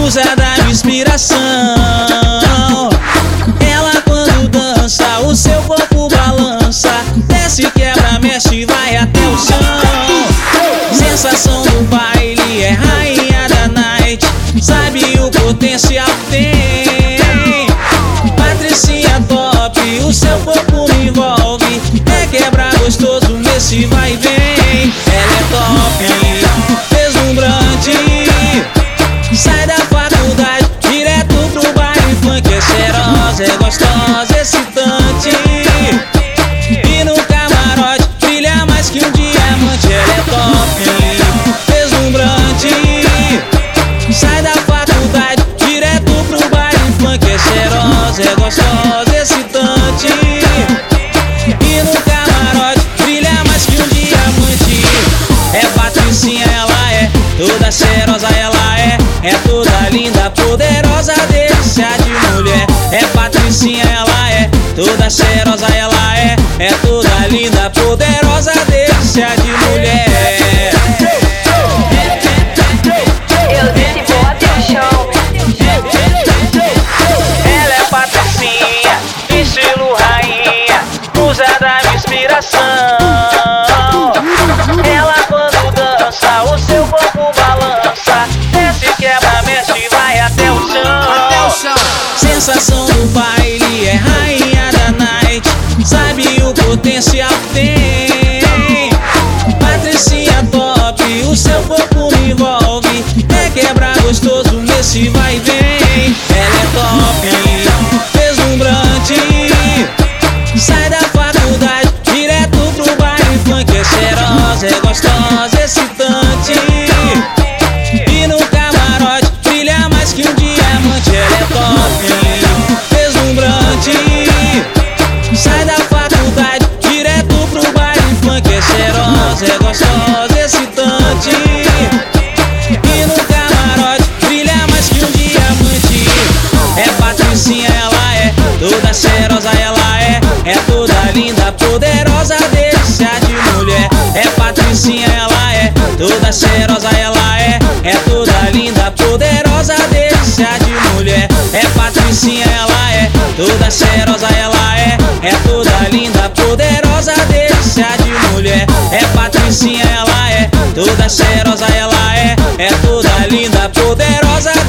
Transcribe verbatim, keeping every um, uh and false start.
musa da inspiração. Ela quando dança, o seu corpo balança, desce, quebra, mexe, vai até o chão. Sensação do baile, é rainha da night, sabe o potencial que tem. Patricinha top, o seu corpo me envolve, é quebra gostoso nesse vai e vem. Ela é top, deslumbrante, sai da faculdade direto pro baile funk. É cheirosa, é gostosa, excitante, e no camarote brilha mais que um diamante. Ela é top, deslumbrante, sai da faculdade direto pro baile funk. É cheirosa, é gostosa, excitante, e no camarote brilha mais que um diamante. É Patricinha, ela é toda cheirosa, ela é É toda linda, poderosa, delícia de mulher. É Patricinha, ela é toda cheirosa, ela é É toda linda, poderosa, delícia de mulher. Eu desci, bota no chão. Ela é Patricinha, estilo rainha, musa da inspiração. Ela quando dança, o seu corpo balança, desce, quebra, mexe, vai até o chão. Sensação do baile, é rainha da night, sabe o potencial que tem. Patricinha top, o seu corpo me envolve, é quebra gostoso nesse vai e vem. Ela é top, deslumbrante, sai da faculdade direto pro baile funk. É cheirosa, é gostosa, excitante, e no camarote brilha mais que um diamante. Ela é top, deslumbrante, sai da faculdade direto pro baile funk. É cheirosa, é gostosa, excitante, e no camarote brilha mais que um diamante. É Patricinha, ela é toda cheirosa, ela é É toda linda, poderosa, delícia de mulher. É Patricinha, ela é toda cheirosa, ela é É toda linda, poderosa, delícia de mulher. É Patricinha, ela é toda cheirosa, ela é É toda linda, poderosa, delícia de mulher. É Patricinha, ela é toda cheirosa, ela é É toda linda, poderosa,